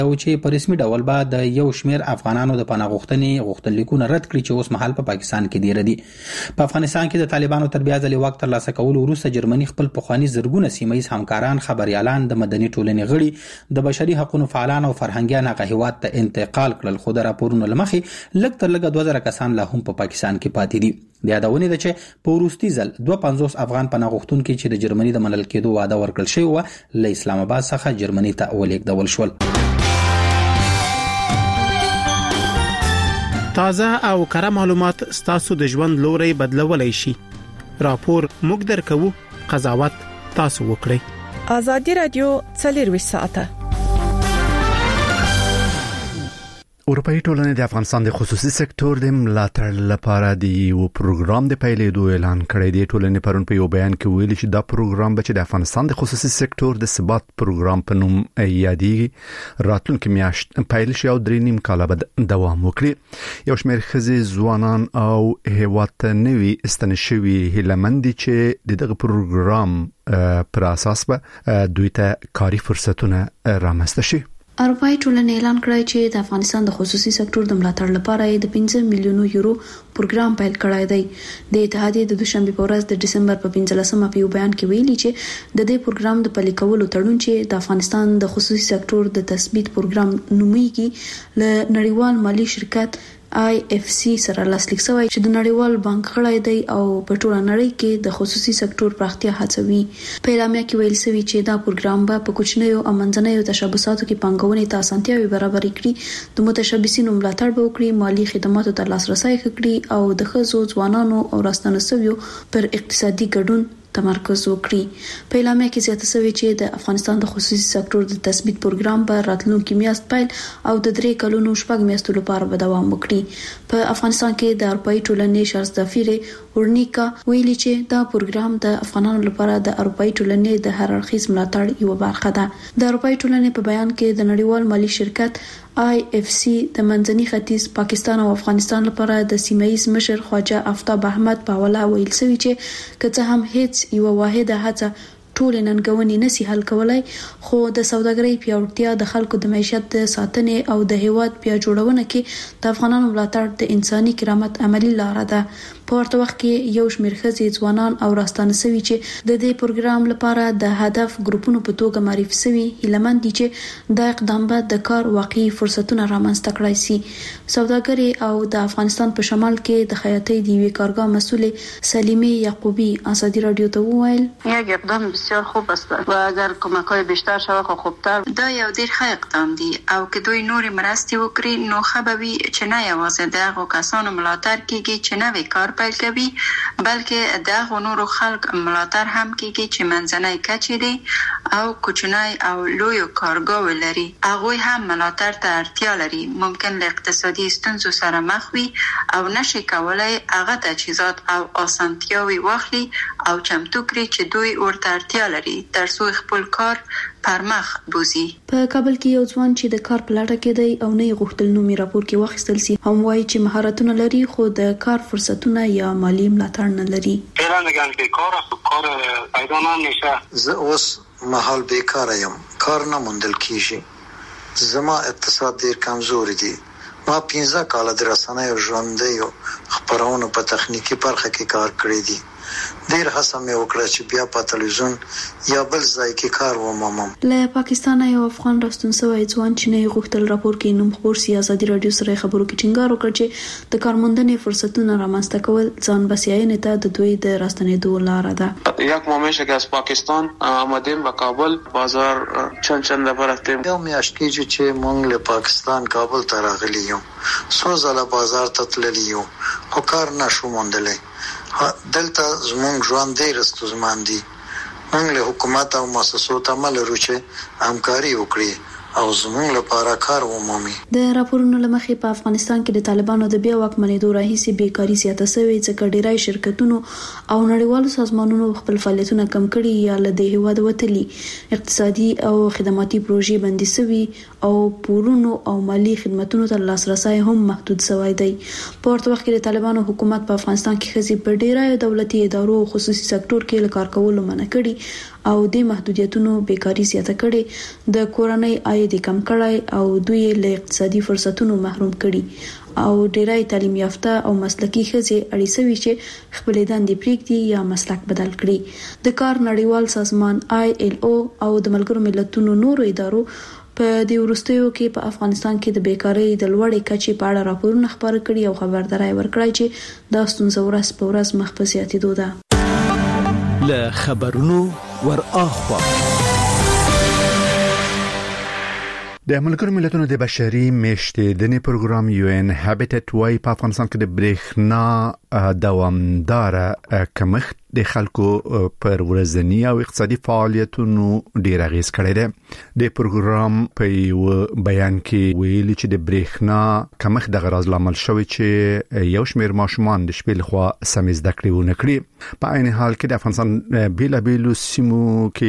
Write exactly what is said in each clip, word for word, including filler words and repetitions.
او چې په رسمي ډول به د یو شمیر افغانانو د پناه غوښتنې غوښتنلیکونه رد کړي چې اوس مهال په پاکستان کې دی ردي. په افغانستان کې د طالبانو تر بیا ځلې واک ترلاسه کولو وروسته جرمني خپل پخواني زرګونه سیمه ییز همکاران، خبريالان، د مدني ټولنې غړي، د بشري حقوقو فعالان او فرهنګيان هغه هیواد ته انتقال کړل، خو د راپورونو لمخې لږ تر لږه دوه زره کسان لا هم په پاکستان کې پاتې دي. د یادونې ده چې په وروستي ځل دوه پنځوس افغان پناه غوښتونکي چې د جرمني د منل کېدو وعده ورکړل شوی و له اسلام آباد څخه جرمني ته ولېږدول شول. تازه او کره معلومات ستاسو د ژوند لوري بدلولای شي. راپور موږ درکو، قضاوت تاسو وکړئ. ازادي رادیو څلور ساعته. اروپאי ټولنې د افغانستان د خصوصي سکتور د ملاتړ لپاره د یو پروګرام د پیلېدو اعلان کړی دی. ټولنې پرون په یو بیان کې ویلي چې دا پروګرام به چې د افغانستان د خصوصي سکتور د ثبات پروګرام په نوم یادېږي راتلونکي میاشت پیل شي او درې نیم کاله به دوام وکړي. یو شمېر ښځې، ځوانان او هیواد ته نوي ستنې شوي هیلهمند دي چې دغه پروګرام پر اساس به دوی ته کاري فرصتونه رامنځته شي. اروپאי ټولنې اعلان کړی چې د افغانستان د خصوصي سکتور د ملاتړ لپاره د پنځه میلیونو یورو پروګرام پیل کړی دی. د اتحادیې د دوشنبه په ورځ د دسمبر په پنځلسمه په یو بیان کې ویلي چې د دې پروګرام د پلي کولو تړون چې د افغانستان د خصوصي سکتور د تثبیت پروګرام نومیږي له نړیوال مالی شرکت آی اف سی سره لاسلیک شوی چې د نړیوال بانک غړی دی او په ټوله نړۍ کې د خصوصي سکتور پراختیا هڅوي. په اعلامیه کې ویل شوی چې دا پروګرام به په کوچنیو او منځنیو تشبثاتو کې پانګونې ته اسانتیاوې برابرې کړي، د متشبثینو ملاتړ به وکړي، مالی خدماتو ته لاسرسی وکړي او د ښځو، ځوانانو او راستنه شویو پر اقتصادي ګډون تمرکز وکړي. په اعلامیه کې زیاته شوی چې د افغانستان د خصوصي سکتور د تثبیت پروګرام به راتلونکي میاشت پیل او د درې کلونو شپږ میاشتو لپاره به دوام وکړي. په افغانستان کې د اروپאי ټولنې شارستافیر ورنیکا ویلي چې دا پروګرام د افغانانو لپاره د اروپאי ټولنې د هررخیز ملاتړ یو برخه ده. د اروپאי ټولنې په بیان کې د نړیوال مالی شرکت آی اف سی د منځني ختیځ، پاکستان او افغانستان لپاره د سیمایي مشر خواجه آفتاب احمد په حواله ویل شوی چې که څه هم هیڅ یو واحده هڅه ټول ننګونې نسی حل کولای، خو د سوداګرۍ پیاوړتیا، د خلکو د معیشت د ساتنې او د هیواد بیا جوړونه کې د افغانانو ملاتړ د انساني کرامت عملی لاره ده. په ورته وخت کې یو شمېر ښځې، ځوانان او راستانه شوي چې د دې پروګرام لپاره د هدف ګروپونو په توګه معرفي شوي هیلهمند دي چې د اقدام به د کار واقعي فرصتونه رامنځته کړای شي. سوداګري او د افغانستان په شمال کې د خیاطۍ د یوې کارګاه مسؤل سلیمه یعقوبی ازادي رادیو ته وویل یک اقدام بسیار خوب است و اگر کمک‌های بیشتر شود خو خوبتر. دا یو ډیر ښه اقدام دی او که دوی نور مرستې وکړي نو خبوي چې نه یوازې دغه کسانو ملاتړ کیږي چې نوې کار پیل کوي، بلکې دغه نورو خلک ملاتړ هم کیږي چې منځنۍ کچې دي او کوچنی او لوی کارګاه لري. هغه هم ملاتړ ته اړتیا لري. ممکن له اقتصادي ستونزو سره مخ وي او نشي کولای هغه تجهیزات او اسانتیاوي واخلي او چمتو کړي چې دوی ورته اړتیا لري ترڅو خپل کار پرمخ بوزي. په کابل کې یو ځوان چې د کار په لټه کې دی او نه غوښتل نومي راپور کې واخیستل سي هم وایي چې مهارتونه لري خو د کار فرصتونه یا مالی ملاتړ نه لري. فعلا نگان بیکار است و کار پیدا نمیشه. زه اوس محل بیکار یم، کار نه موندل کیږي. زما اقتصاد ډیر کمزور دی. ما پنځه کال د رسنیو ژوندۍ او خبرونو په تخنیکی برخه کې کار کړی دی. ډیر هڅه مې وکړه چې بیا په تلویزیون یا بل ځای کې کار ومومم. له پاکستان یو افغان راستون شوی ځوان چې نه غوښتل راپور کې نوم خبر سي ازادي رادیو سره خبرو کې ټینګار وکړ چې د کارموندنې فرصتونه رامنځته کول ځان بسیاینې ته د دوی د راستنېدو لاره ده. یک ماه میشه که از پاکستان آمدیم به کابل، بازار چند چند دفعه رفتیم. یو میاشت کېږي چې موږ له پاکستان کابل ته راغلي یو. څو ځله بازار ته تللی یو خو کار نشو موندلی. دلته زمونږ ژوند ډېر ستونزمن دی. موږ له حکومت او مؤسسو تمه لرو چې همکاري وکړي او زموږ لپاره کار ومومي. د راپورونو لمخې په افغانستان کې د طالبانو د بیا واکمنېدو راهیسې بیکاري زیاته شوې، ځکه ډیری شرکتونو او نړیوالو سازمانونو خپل فعالیتونه کم کړي یا له دې هیواد وتلي. اقتصادي او خدماتي پروژې بندي شوي او پورونو او مالی خدماتونو ته لاسرسی هم محدود شوی دی. په ورته وخت کې د طالبانو حکومت په افغانستان کې ښځې په ډیری دولتي ادارو او خصوصي سکتور کې له کار کولو منع کړي او د محدودیتونو بیکاری زیاته کړي، د کورنۍ عاید کم کړي او دوی له اقتصادي فرصتونو محروم کړي او ډیری تعلیم یافته او مسلکي ښځې اړیسوي چې خپل دندې پریږدي یا مسلک بدل کړي. د کار نړیوال سازمان آی ایل او او د ملګرو ملتونو نورو ادارو په دې وروستیو کې په افغانستان کې د بیکاری د لوړې کچې په اړه راپورونه خبر کړي او خبرداري ورکړي چې دا ستونزه ورځ په ورځ مخ په زیاتېدو ده. له خبرونو ور اخوا د ملګرو ملتونو د بشري میشتېدنې پروګرام یو ان هابیټټ وايي په افغانستان کې د برېښنا دوامدار کمښت د خلکو پر ورځنی او اقتصادي فعالیتونو ډیر اغیز کړی دی. د پروګرام په یو بیان کې ویلي چې د برېښنا کمښت د غرض لامل شوی چې یو شمېر ماشومان د شپې لخوا سمې زده کړې ونه کړي. په عین حال کې د افغانستان بیلابیلو سیمو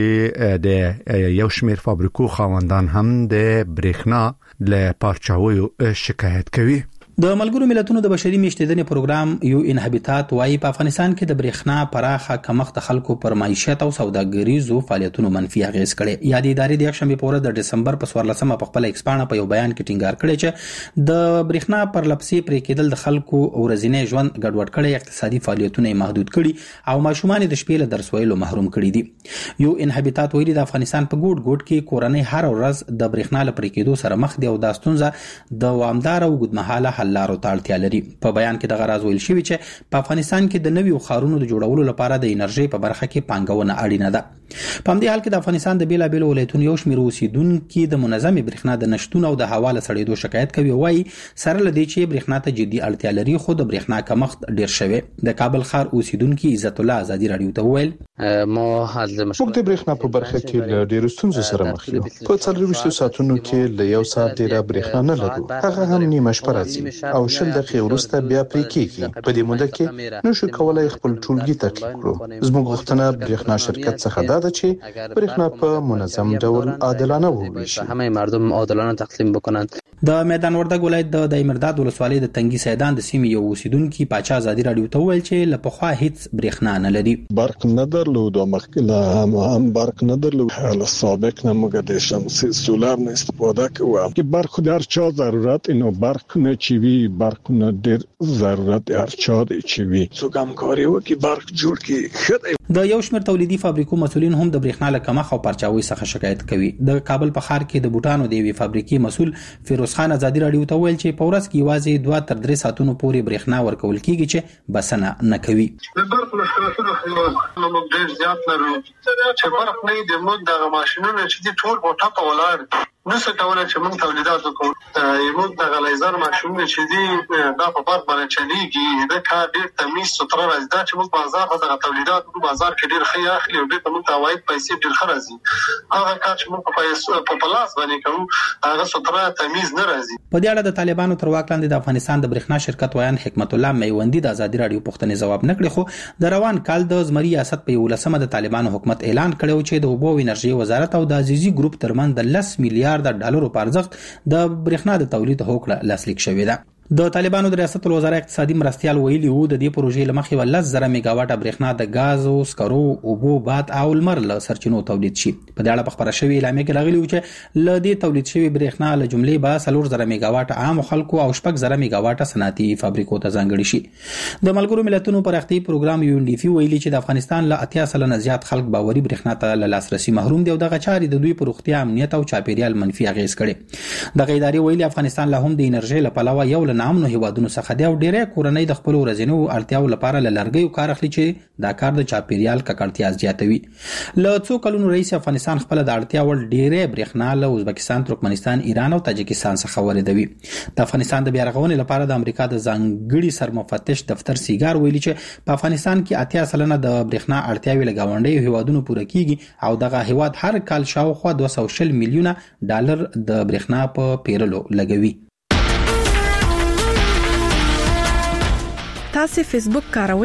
کې د یو شمېر فابریکو خاوندان هم د برېښنا له پارچاویو شکایت کوي. د ملګرو ملتونو د بشري میشتېدنې پروګرام یو ان هابیټات وايي په افغانستان کې د برېښنا پراخه کمښت خلکو پر معیشت او سوداګریزو فعالیتونو منفي اغیز کړي. یا د ادارې د یکشنبه په ورځ د دسمبر په څوارلسمه په خپل ایکسپانه په یو بیان کې ټینګار کړی چې د برېښنا پر لپسې پرې کېدل د خلکو ورځنی ژوند ګډوډ کړي، اقتصادي فعالیتونه محدود کړي او ماشومان د شپې له درس ویلو محروم کړي دي. یو ان هابیټات ویلي د افغانستان په ګوټ ګوټ کې کورنۍ هر ورځ د برېښنا لپاره کېدو سره مخ دي او دا ستونزه د دوامدار او اوږدمهاله حل لارو ته اړتیا لري. په بیان کې د غرض ویل شوی چې په افغانستان کې د نویو ښارونو د جوړولو لپاره د انرژي په برخه کې پانګونه اړینه ده. په همدې حال کې د افغانستان د بیلابیلو ولایتونو یو شمېر اوسیدونکو د منظمې برېښنا د نشټون او د هوا له سړېدو شکایت کوي. وایي سره لدی چې برېښنا ته جدي اړتیا لري خو د برېښنا کمښت ډیر شوی. د کابل ښار اوسیدونکو عزت الله آزادي رادیو ته وویل ما موږ د برېښنا په برخه کې له ډیرو ستونزو سره مخ یو. په څلورویشت ساعتونو کې له یو ساعت ډیره برېښنا نه لرو، هغه هم نیمه شپه راځي او شل دقیقې وروسته بیا پرې کېږي. په دې موده کې نشو کولای خپل ټولګي ترتیب کړو. زموږ غوښتنه برېښنا شرکت څخه ده چې برېښنا په منظم ډول عادلانه وویشي، همه مردم عادلانه تقسیم بکنند. د میدان وردګ ولایت د دایمرداد ولسوالۍ د تنګي سیدان د سیمې یو اوسیدونکو پاچا آزادي رادیو ته ویل چې له پخوا هیڅ برېښنا نه لري. برق نه درلود او مخکې هم هم برق نه درلود. حالا سابق نه موږ د شمسي سولار نه استفاده کوو که برق در چا ضرورت اینو برق نه چوي برق نه ډېر ضرورت هر چا دی چوي څوک هم کاری وکي برق جوړ کی خدای. د یو شمېر تولیدي فابریکو مسولین هم د برېښنا له کمښت او پرچاوي څخه شکایت کوي. د کابل په ښار کې د بوټانو د یوې فابریکې مسول فیروز خان آزادي رادیو ته ویل چې په ورځ کې یوازې دوه تر درې ساعتونو پورې برېښنا ورکول کیږي چې بسنه نه کوي. د برق مشکلاتونه خو موږ ډېر زیات لرو چې برق نه د موږ د ماشینونو چې د ټول په ټاپه ولاړ نو څه کولای چې موږ تولیدات وکړو. موږ د غلیزر ماشینونه چې دي دا په برق باندې چلیږي د کار ډېر تمیز ستره راځي. دا چې موږ بازار ته د تولیدات په بازار کې ډېر ښه اخلي او ډېر موږ ته عواید پیسې ډېر ښه راځي. هغه کار چې موږ په پیسو په پلاس باندې کوو هغه ستره تمیز نه راځي. په دې اړه د طالبانو تر واک لاندې د افغانستان د برېښنا شرکت ویان حکمت الله میوندی د آزادي رادیو پوښتنې ځواب نکړي خو د روان کال د زمري ریاست په یولسمه د طالبانو حکومت اعلان کړو چې د اوبو انرژي وزارت او د عزیزي ګروپ ترمن د لس میلیارډ ډالرو په ارزښت د برېښنا د تولید هوکړه لاسلیک شوې ده. د طالبانو د ریاست الوزرا اقتصادي مرستيال ویلي وو د دې پروژې لمخې ول زره میگا واټه برېښنا د غاز او سکرو اوبو باد او لمر له سرچینو تولید شي. په دې اړه په خبره شوې اعلامیه کې راغلی و چې ل دې تولید شوی برېښنا له جملې به سلور زره میگا واټه عام خلکو او شپږ زره میگا واټه صنعتي فابریکو ته ځانګړي شي. د ملګرو ملتونو پرختي پروګرام یو ان ډي پی ویلي چې د افغانستان له اتیا سلنه زیات خلک باوري برېښنا ته له لاسرسي محروم دي او دغه چارې د دوی پر روغتیا امنیت او چاپیریال منفي اغیز کړي. د غیداري ویلي افغانستان له هم د انرژي لپاره یو له نامنو هیوادونو څخه دی او ډېرې کورنۍ د خپل ورځنیو اړتیاو لپاره له لرګیو کار اخلي چې دا کار د چاپیریال ککړتیا زیاتوي. له څو کلونو رئیس افغانستان خپل د اړتیا ول ډېرې برېښنا له ازبکستان، ترکمنستان، ایران او تاجکستان څخه واردوي. د افغانستان د بیارغونې لپاره د امریکا د ځانګړي سرمفتش دفتر سیګار ویلي چې په افغانستان کې اتیا سلنه د برېښنا اړتیاوې له ګاونډیو هیوادونو پوره کیږي او دغه هیواد هر کال شاوخوا دوه سوه شل میلیونه ډالر د برېښنا په پیرلو لګوي. تاسو فیسبوک کاروئ؟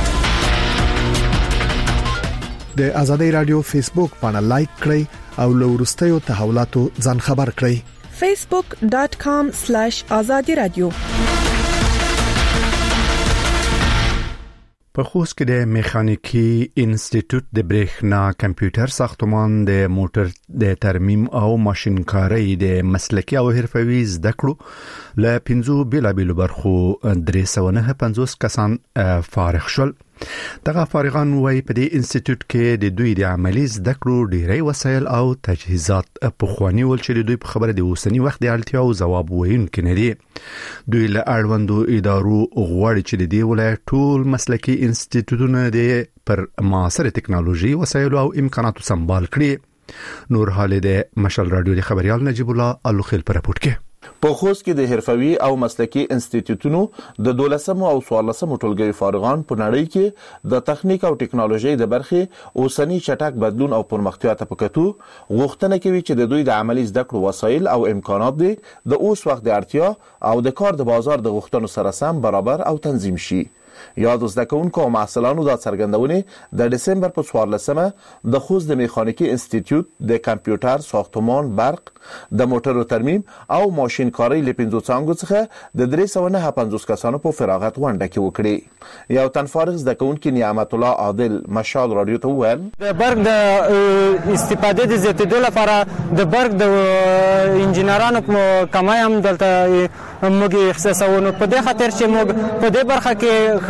د آزادۍ رادیو فیسبوک باندې لایک کړئ او له وروستیو تحولاتو ځان خبر کړئ. facebook dot com slash azadi radio په خوست کې د میخانیکي انسټیټیوټ د برېښنا کمپیوټر ساختمان د موټر د ترمیم او ماشینکارۍ د مسلکي او حرفوي زده کړو له پنځو بیلابیلو برخو درې سوه نه پنځوس کسان فارغ شول. دغه فارغان وایي په دې انسټیټیوټ کې د دوی د عملي زده کړو ډېری وسایل او تجهیزات پخواني ول چې د دوی په خبره د اوسني وخت د اړتیاو ځواب ویونکي نه دي. دوی له اړوندو ادارو غواړي چې د دې ولایت ټول مسلکي انسټیټیوټونه د پر معاصر ټکنالوژي وسایل او امکاناتو سمبال کړي. نور حال د مشال رادیو د خبريال نجیب الله الوخیل پر راپورټ کې په خوست کې د حرفوي او مسلکي انسټیټیوټونو د دولسمو او څوارلسمو ټولګیو فارغان په نړۍ کې د تخنیک او ټکنالوژي د برخې اوسنی چټک بدلون او پرمختیا ته پکتو غوښتنه کوي چې د دوی د عملي زده کړو وسایل او امکانات د اوس وخت د اړتیا او د کار د بازار د غوښتنو سره سم برابر او تنظیم شي. یاد زده کوونکو او محصلانو د څرګندونې د دسمبر په څوارلسمه د خوست د میخانیکي انسټیټیوټ د کمپیوټر ساختمان برق د موټرو ترمیم او ماشینکارۍ له پنځو څانګو څخه د درې سوه نه پنځوس کسانو په فراغت غونډه کې وکړي. یو تن فارغ زده کوونکي نعمت الله عادل مشال رادیو ته وویل د برق د استفادې د زیاتېدو لپاره د برق د انجینرانو کمای هم دلته موږ احساسوو. نو په دې خاطر چې موږ په دې برخه کې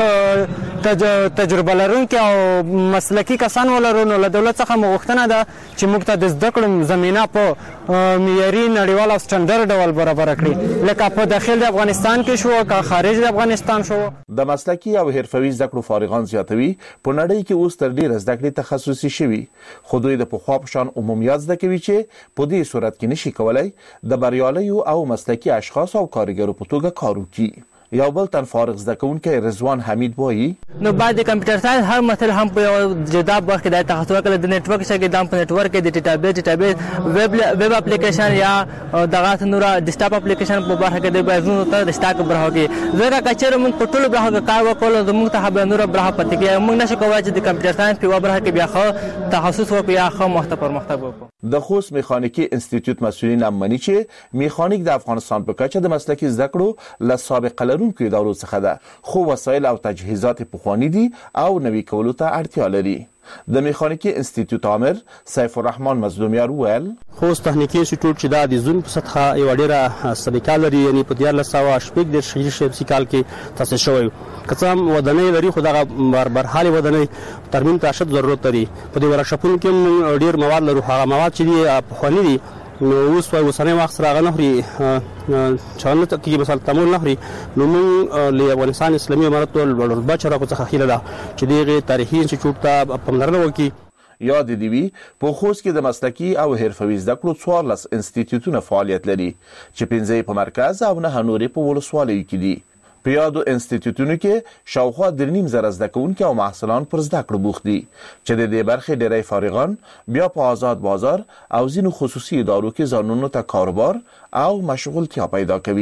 تجربه لرونکي او مسلکي کسان ولرو نو له دولت څخه مغوښتنه ده چې موږ ته د زده کړو زمينه په معیاري نړیوال او سټنډرډ ډول برابر کړي لکه په داخل د افغانستان کې شو او خارج د افغانستان شو. د مسلکي او حرفوي زده کړو فارغان زیاتوي په نړۍ کې اوس تر ډیره زده کړې تخصصي شوي خو دوی د پخوا په شان عمومیت زده کوي چې په دې صورت کې نشي کولای د بریالیو او مسلکي اشخاص او کارګرو په توګه کار وکړي. یو بل تن فارغ زده کوونکی رضوان حمید وایي نو بعد د کمپیوټر ساينس هر مثلا هم په جدا برخه کې د تخصص کړل د نتورک څخه د په نتورک کې د ډیټابیس ډیټابیس ویب ویب اپلیکیشن یا دغه نور ډیسکټاپ اپلیکیشن په برخه کې د بازونو ته د سٹاک برخه کې زګه کچره موږ په ټولو برخه کې کار وکړو د موږ ته به نور برخه پاتې کې موږ نشو کولای چې د کمپیوټر ساينس په برخه کې بیا خو تخصص وکړو یا خو مخته پر مخته وکړو. د خوست میخانیکي انسټیټیوټ مسؤلین هم مني چې میخانیک د افغانستان په کچه د مسلکي زده کړو له سابقه لرونکو ادارو څخه ده خو وسایل او تجهیزات پخوانی دي او نوي کولو ته اړتیا لري. د میخانیکي انسټیټیوټ امر سیف الرحمن مظلومیار ویل خوست تخنیکی انسټیټیوټ چې د زون په سطحه یو ډیره سابقه لري یعنی په دیار لساوه شپږ د شریش سیکال کې تاسیس شوی قسم ودانۍ لري خو دغه بربر حالي ودانۍ ترمیم ته شت ضرورت لري. په دې ورکشاپونو کې ډیر مواد لرو هغه مواد چې دی پخوانی دي نو اوس په وسنۍ وخت سره غنه لري چانه ته کې مثلا تمول نه لري نو موږ له افغانستان اسلامي امارت ول بچره کو څخه خیله ده چې دغه تاریخي انسټیټیوټ ته پملرنه وکړي. یاد دی وی په خوست کې د مسلکي او حرفوي زده کړو څوارلس انسټیټیوټونه فعالیت لري چې پنځه په مرکز او نه نورې په ولسوالیو کې دي. په یادو انسټیټیوټونو کې شاوخوا درې نیم زره زده کوونکي او محصلان پر زده کړو بوخت دي چې د دې برخې ډېری فارغان بیا په آزاد بازار او ځینو خصوصي ادارو کې ځانونو ته کاروبار او مشغولتیا پیدا کوي.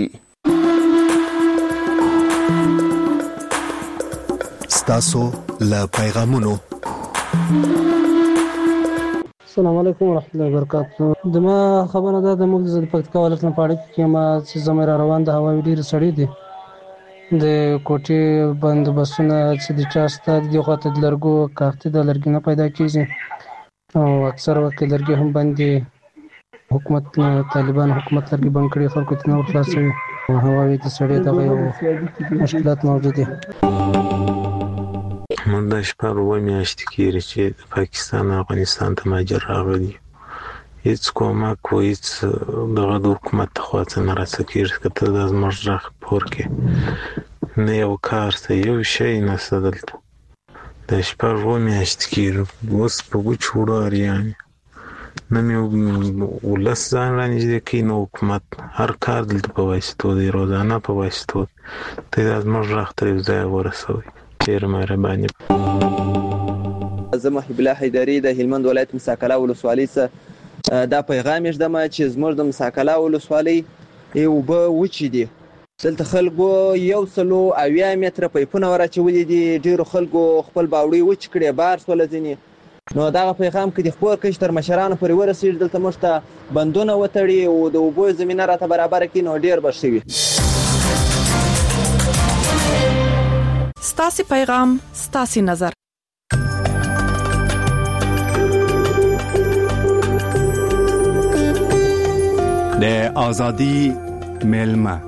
ستاسو له پیغامونو السلام علیکم ورحمۃ اللہ وبرکاتہ. دما خبره ده د موږ د پکتیکا ولایت نه پاړی کې ما چې زموږ روان د هوایي ډیر سړی دي د کوټې بندوبستونه چې د چا ستاد دی خواته د لرګو کارت د لرګي نه پیدا کیږي او اکثر وخت لرګي هم باندې حکومت طالبان حکومت لرګي بند کړي خلکو ته نور خلاصوي هوایي د سړی دغه مشکلات موجود دي. من د شپږ و میاشتې کېږي چې د پاکستان افغانستان ته مهاجر راغلي هیڅ کومک و هیڅ دغه د حکومت خوا څخه نه راڅکېږي که ته د زموږ غږ پور کې نه یو کار ته یو شی نشته دلته د شپږ و میاشتې کېږي اوس په وچو وړو اریانې نه مې ولس ځان رانږدې کوي نه حکومت هر کار دلته په واسطو دی روزانه په واسطو ته د زموږ غږ تر یو ځایه ورسوئ ډېر مهرباني. زه محب الله حیدري د هلمند ولایت مساکله ولسوالۍ څخه دا پیغام یې ږدم چې زموږ د مساکله ولسوالۍ اوبه وچې دي دلته خلکو یو سلو اویا متره پیپونه ورچولي دي ډېرو خلکو خپل باوړۍ وچ کړې بار سوله ځینې نو دغه پیغام که د خپور کشتر مشرانو پورې ورسېږي دلته موږ ته بندونه وتړي او د اوبو زمینه راته برابره کړي نو ډېر به ښه وي. ستاسو پیغام ستاسو نظر. د ازادي ملما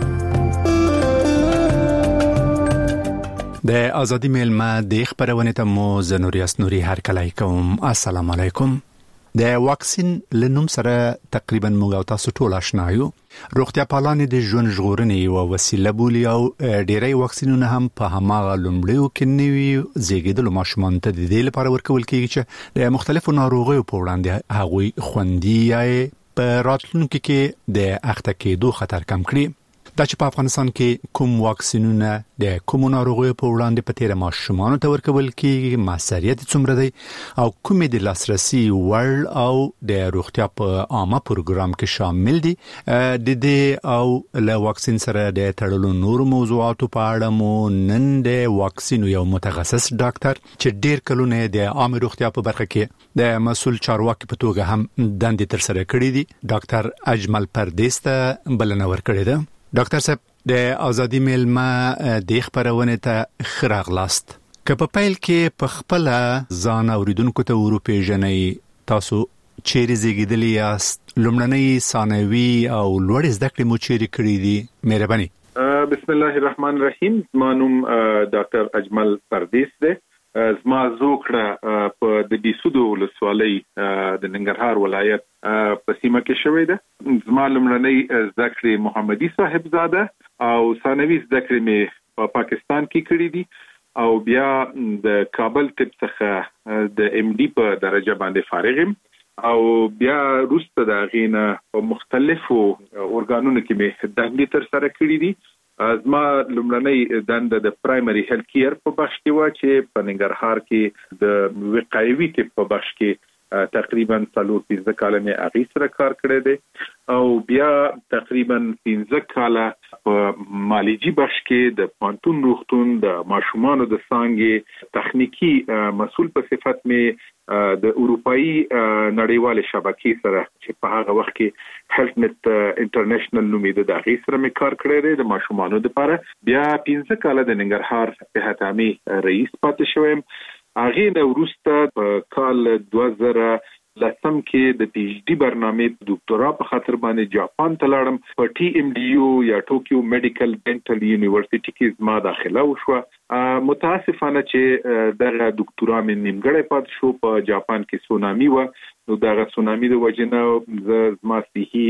د ازادي ملما د خبرونه ته مو زنوریاس نوري هر کله کوم. السلام علیکم. د واکسین لنوم سره تقریبا موږ او تاسو ټول آشنا یو. روغتیا پالان د ژوند ژغورنې او وسیله بولی او ډیری واکسینونه هم په هماغه لومړیو کې نوي زیږیدلو ماشومان ته د دې لپاره ورکول کیږي چې د مختلفو ناروغیو په وړاندې هغوی خوندي یا په راتلونکي کې د اخته کېدو خطر کم کړي. دا چې په افغانستان کې کوم واکسینونه د کوم ناروغیو په وړاندې په تیر ماشومان ته ورکول کیږي، مسؤلیت څومره دی او کومې د لاسرسي وړ او د روغتیا په عامه پروګرام کې شامل دي، د دې او له واکسین سره د تړلو نور موضوعاتو په اړه مو نن د واکسین یو متخصص ډاکټر چې ډیر کلونه د عامه روغتیا په برخه کې د مسؤل چارواکي په توګه هم دندې تر سره کړې دي، ډاکټر اجمل پردیس ته بلنه ورکړې ده. ډاکټر صاحب د ازادي ملما د خبرونه ته خراغلاست. که په پیل کې په خپل ځان اوریدونکو ته ورپېژنئ، تاسو چیرې زیږیدلی یاست، لومړنۍ ثانوي او لوړ زده کړې مو چیرې کړې دي؟ مهرباني. بسم الله الرحمن الرحیم. زما نوم ډاکټر اجمل پردیس دی. زما زوکړه په د بیسودو ولسوالۍ د ننګرهار ولایت په سیمه کې شوې ده. زما لومړنۍ زده کړې محمدي صاحبزاده او ثانوي زده کړې مې په پاکستان کې کړې دي او بیا د کابل طب څخه د ام ډي په درجه باندې فارغ یم او بیا وروسته د غینه په مختلفو اورګانونو کې مې دندې تر سره کړې دي. زما لومړنۍ دنده د پرایمري هیلث کیر په بخش کې و چې په ننګرهار کې د وقایوي طب په بخش کې تقریبا څلور پنځه کاله مې هغې سره کار کړی دی او بیا تقریبا پنځه کاله په مالجي بخش کې د پانتون روغتون د ماشومانو د څانګې تخنیکی مسؤل په صفت مې د اروپאי نړیوال شبکې سره چې په هغه وخت کې هیلث نت انټرنیشنل نومېده د هغې سره مې کار کړی دی د ماشومانو لپاره. بیا پنځه کاله د ننګرهار صحت عامې رئیس پاتې شوم. هغې نه وروسته په کال دوه زره لسم کې د پی ایچ ډي برنامې ډاکټرا په خاطر باندې جاپان ته لاړم. په ټي ام ډي یو یا ټوکیو میډیکل ډینټل یونیورسيټي کې زما داخله وشوه. متاسفانه چې دغه ډاکټرا مې نیمګړی پات شو. په جاپان کې سونامي و، نو دغه سونامي د وجنه زما صحي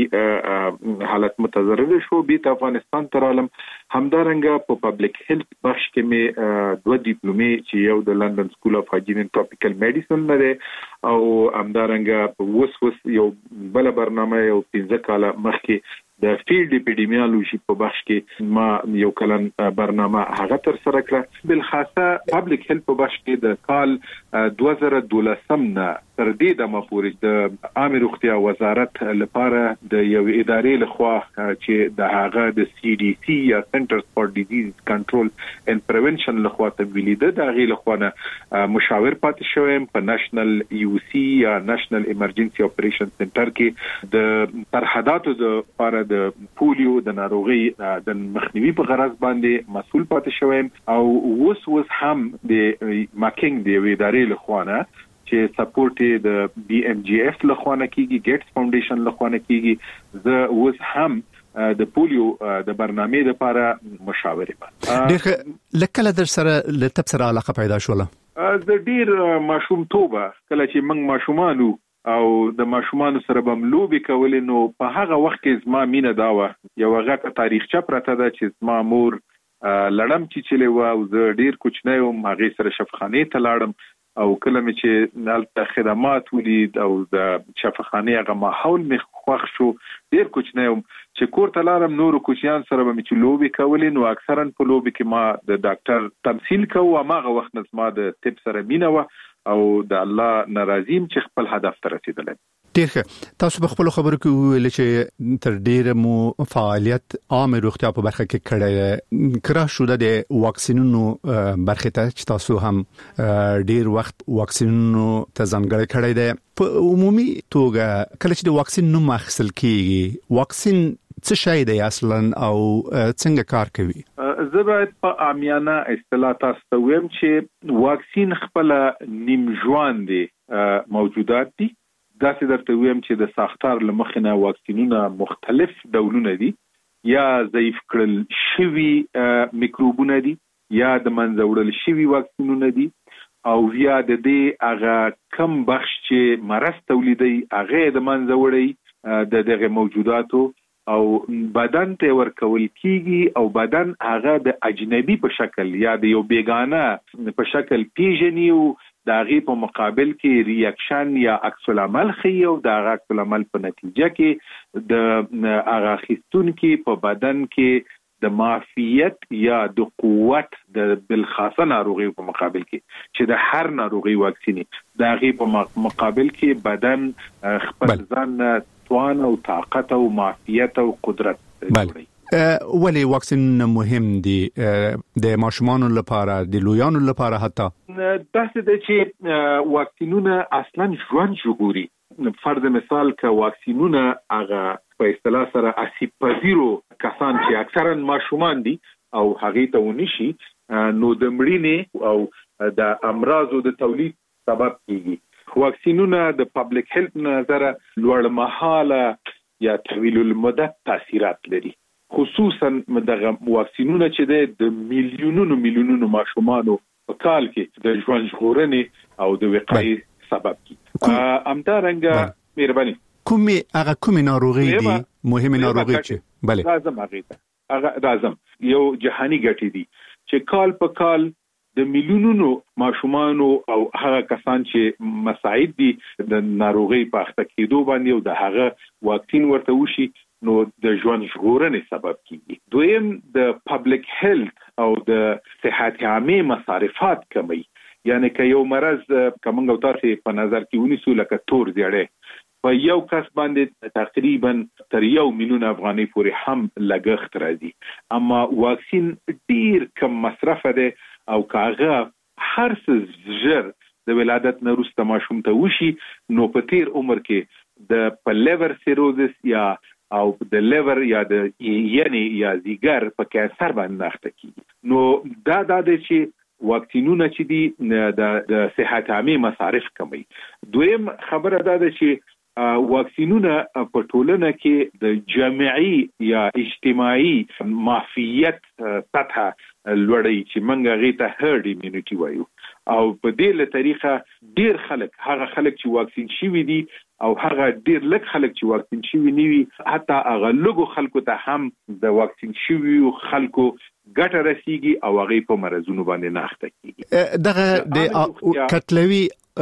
حالت متضرر شو. بیت افغانستان ته رالم. همدارنګه په پبلک هیلث بخش کې مې دوه ډیپلومې چې یو د لندن سکول اف هایجین اینڈ ټراپیکل میډیسن لري او همدارنګه وس وس یو بل برنامه یو پنځه کاله مخکې د فیلډ اپیډیمیولوژي په بخش کې ما یو کلن برنامه هغه تر سره کړه. بل خاصه پبلک هیلث په بخش کې د کال دوه زره دولسم نه تر دې دمه پورې د عامه روغتیا وزارت لپاره د یو ادارې لخوا چې د هغه د سی ډي سی یا سنټرز فار ډیزیز کنټرول اند پریونشن لخوا تمویل ده، د هغې لخوا نه مشاور پاتې شوم. په نېشنل یو سی یا نېشنل ایمرجنسي اپریشن سنټر کې د سرحداتو د لپاره د پولیو د ناروغي د مخنیوي په غرض باندې مسؤل پاتې شوم او اوس اوس هم د ماکینګ د ادارې لخوا نه چې سپورټ د بي ام جی اف لخوا نه کیږي، ګیټس فاونډیشن لخوا نه کیږي. زه اوس هم د پولیو د برنامې لپاره مشاور یم. ډېر لکه در سره لتب سره علاقه پیدا شوله. د ډېر ماشوم توبه کله چې موږ ماشومانو او د ماشومانو سره بم لوبي کولې، نو په هغه وخت کې زما مینه دا و یو هغه تاریخچه پرته ده چې زما مور لړم چې چلې و او زه ډیر کوچنی وم، هغې سره شفاخانې ته لاړم او کله مې چې هلته خدمات ولید او د شفاخانې هغه ماحول مې خوښ شو، ډیر کوچنی وم چې کور ته لاړم نورو کوچنیانو سره به مې چې لوبې کولې، نو اکثرا په لوبې کې ما د ډاکټر تمثیل کوو. هماغه وخت نه زما د طب سره مینه وه او د الله ناراضیم چې خپل هدف ته رسیدلی. ډیر ښه. تاسو په خپل خبرو کې وویل چې تر ډیره مو فعالیت عامه روغتیا په برخه کې کړی. کرا شو د واکسینونو برخه ته چې تاسو هم ډیر وخت واکسینونو ته ځانګړی کړی دی. په عمومي توګه کله چې د واکسین نوم اخیستل کیږي، واکسین څه شی دی اصلا او څنګه کار کوي؟ زه باید په عامیانه اصطلاح تاسو ته ویم چې واکسین خپل نیم ژوند موجودات دي. داسې درته ویم چې د ساختار لمخې نه واکسینونه مختلف ډولونه دي، یا ضعیف کړل شوي میکروبونه دي، یا د منځه وړل شوي واکسینونه دي، او یا د دې هغه کم بخش چې مرض تولیدي هغه د منځه وړي د دغه موجوداتو او بدن ته ورکول کیږي، او بدن هغه د اجنبي په شکل یا د یو بیگانه په شکل پیژني او د هغه په مقابل کې ریاکشن یا عکس العمل خي، او د هغه عکس العمل په نتیجه کې د هغه خستون کې په بدن کې د معافیت یا د قوت د بالخاصه ناروغي په مقابل کې چې د هر ناروغي واکسیني د هغه په مقابل کې بدن خپل ځان توان او طاقت او معافیت او قدرت لري. ولی واکسین مهم دي د ماشومانو لپاره، د لویانو لپاره؟ حتی داسې ده چې واکسینونه اصلا ژوند ژغوري. فرض مثال که واکسینونه هغه په اصطلاح سره اسیب پذیرو کسان چې اکثرا ماشومان دي او هغه ته ونشي، نو د مړینې او د امراضو د تولید سبب کیږي. واکسینونه د پبلک هیلث نظره لوړ مهاله یا طویل المدت تاثیرات لري، خصوصا دغه واکسینونه چې د میلیونونو میلیونونو ماشومانو په کال کې د ژوند ژغورنې او د وقایې سبب کیږي. همدارنګه مهرباني کومي هغه کومي ناروغي دي مهمه ناروغي چې بله لازم هغه هغه لازم یو جهانی ګټي دي چې کال په کال د میلیونونو ماشومان او هغه کسان چې مساعد دي د ناروغي په اخته کېدو باندې او د هغه واکسین ورته وشي، نو د ژوند ژغورنې سبب کیږي. دویم د پبلک هیلث او د صحت عامه مصارفات کمی، یعنی که یو مرض کومنګ او تاسو په نظر کې ونیسو لکه تور زیړی په یو کس باندې تقریبا تر یو میلیون افغانۍ پورې هم لګښت راځي، اما واکسین ډیر کم مصرف ده او کاغه هر څه زر د ولادت نه وروسته ماشوم ته وشي، نو په تیر عمر کې د په لیور سیروزس یا او د لیور یا د یعنی یا زیګر په کانسر باندې اخته کیږي. نو دا د چې واکسینونه چې دي د صحت عامه مصارف کموي. دویم خبره دا ده چې واکسینونه په ټولنه کې د جمعي یا اجتماعي معافیت سطح لوړی چې منګه غیته هرد ایمونټي وایو، او په دې له طریقه ډیر خلک هغه خلک چې واکسین شوي دي او هغه ډیر لږ خلک چې واکسین شوي نه وي، حتی هغه لږو خلکو ته هم د واکسین شوي خلکو ګټه رسیږي او هغه په مرزونو باندې نه اخته کیږي. دغه د کتلوي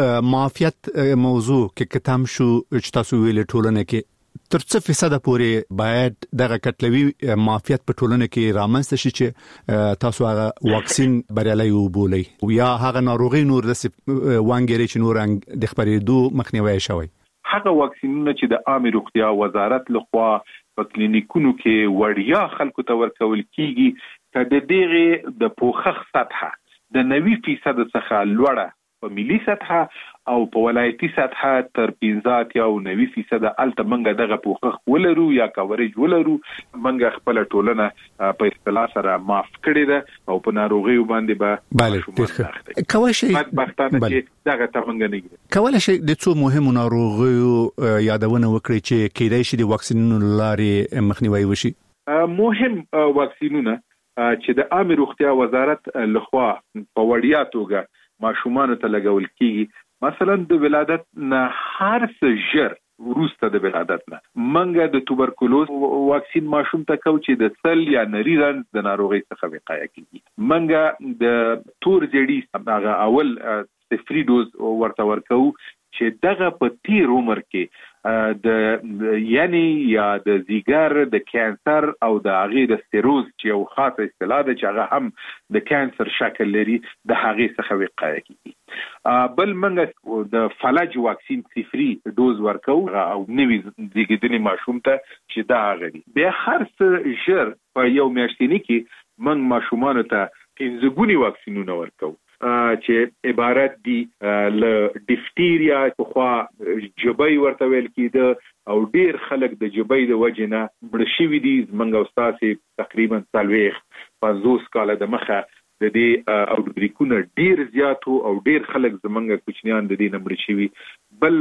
معافیت موضوع کې کتم شو چې تاسو ویل ټولنه کې تر څه فیصد پورې باید دغه کتلوي معافیت په ټولنه کې رامنځته شي چې تاسو هغه واکسین بریالي وبولئ، یا هغه ناروغي نور د وانګری چې نور د خبرېدو مخنیوي شوی؟ هغه واکسینونه چې د عامه روغتیا وزارت لخوا په کلینیکونو کې وړیا خلکو ته ورکول کیږي، ته د دغه د پوښښ سطح د نوي فیصد څخه لوړه په ملي سطح او په ولایتي سطح تر پنځه یا نوي فیصد الته منګه دغه پوښښ ولرو یا کاورج ولرو، منګه خپل ټولنه په اصطلاح سره معاف کړی ده او په ناروغي باندې به بله کوي شي بدبختانه چې دغه ته منګه نه کوي شي د څو مهمو ناروغیو یادونه وکړي چې کېدای شي د واکسینونو لارې مخنیوي وشي. مهم واکسینونه چې د عامه روغتیا وزارت لخوا په وړیا توګه ماشومان ته لګول کیږي، مثلا د ولادت نه هر څه ژر وروسته د ولادت نه منګه د توبرکلوز واکسین ماشوم ته کو چې د سل یا نری رنځ د ناروغي څخه وقایه کیږي، منګه د تور زیړی هغه اول صفری ډوز ورته ورکو چې دغه په تیر عمر کې د یعنی یا د زیګر د کانسر او د هغه د سټیروز چې یو خاصه اصطلاح ده چې هغه هم د کانسر شکل لري د هغه څخه وقایه کیږي. بل منګه د فلج واکسین صفری ډوز ورکو او نوی زیږیدلي ماشوم ته چې دا غړي به هر څه ژر په یو میاشتنی کې من ماشومان ته پنځه ګونی واکسینونه ورکو چې عبارت دي ل ډیفتیریا په خوا جبای ورته ویل کیده او ډیر خلک د جبای د وجنه مړ شوی دي، منګه استاد تقریبا څلويخ پنځوس کال د مخه د دې اوټبریکونه ډیر زیات او ډیر خلک زمونږ کوچنیان د دې نمبر شوي. بل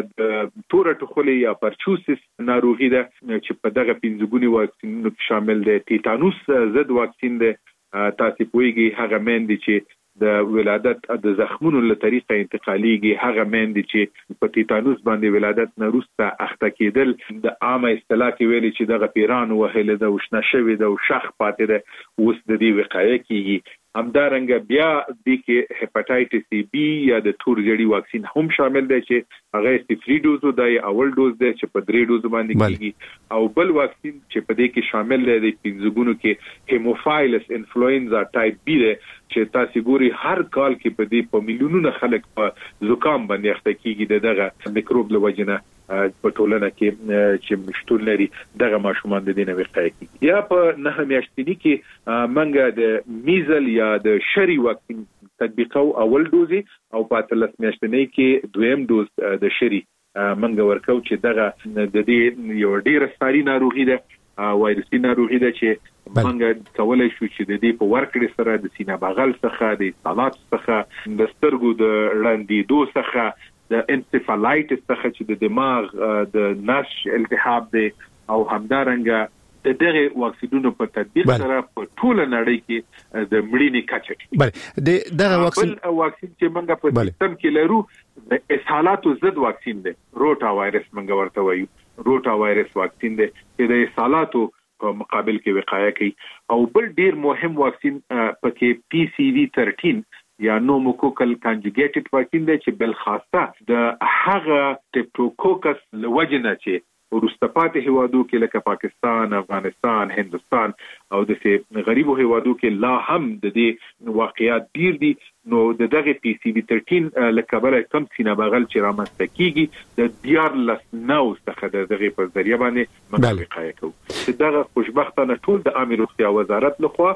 د تور ټخولي یا پرچوسس ناروغي ده چې په دغه پنځګونی واکسینونو شامل ده. تیتانوس ضد واکسین ده. تاسو پوهیږئ هغه مېندې چې د ولادت د زخمونو له طریقه انتقالیږي، هغه مېندې چې په تیتانوس باندې ولادت نه وروسته اخته کېدل د عامه اصطلاح کې ویلي چې دغه پیران وهلې ده او شنه شوې ده او شخ پاتې ده، اوس د دې وقایه کېږي. همدارنګه بیا د کې هپاتایټس بی یا د تور جړی واکسین هم شامل دی چې هغه استفری دوز دی، اول دوز دی چې په درې دوز باندې کېږي، او بل واکسین چې په دې کې شامل دی د پنځګونو کې هیموفایلس انفلوئنزا ټایپ بی دی چې تاسو ګوري هر کال کې په دې په میلیونونو خلک په زکام باندې اخته کېږي دغه میکروب له وجنه په ټولنه کې چې مشتول لري دغه ماشومان د دې نه وقایه کیږي. یا په نه میاشتنی کې منګه د میزل یا د شری واکسین تطبیقو اول دوزي او په اتلس میاشتنی کې دویم دوز د شری منګه ورکو چې دغه د دې یو ډیره ساري ناروغي ده، وایرسي ناروغي ده چې منګه کولای شو چې د دې په ورکړې سره د سینه بغل څخه د سالات څخه د سترګو د ړندېدو څخه د انسفالایټس څخه چې د دماغ د نش التهاب دی او همدارنګه د دغه واکسینونو په تطبیق سره په ټول نړۍ کې د مړینې کچه. بله د دغه واکسین واکسین چې موږ په سیستم کې لرو د اسهالاتو ضد واکسین دی، روټا وایرس موږ ورته وایو. روټا وایرس واکسین دی چې د اسهالاتو په مقابل کې وقایه کوي. او بل ډیر مهم واکسین پکې پی سی وی تھرٹین یا نوموکوکل کانجوګیټډ واکسین دی چې بل خاصه د هغه ټیپټوکوکس لوجنه چې ورستپات هوادو کې لکه پاکستان، افغانستان، هندستان او د سه غریبو هوادو کې لا هم د دې واقعیات ډیر دي. نو د دغه پی سی وی تھرٹین لکه بل کم سینه بغل چې رامنځته کیږي د دیار لس نو څخه د دغه په ذریعہ باندې موږ وقایه کوو. چې دغه خوشبختانه ټول د عامه روغتیا وزارت لخوا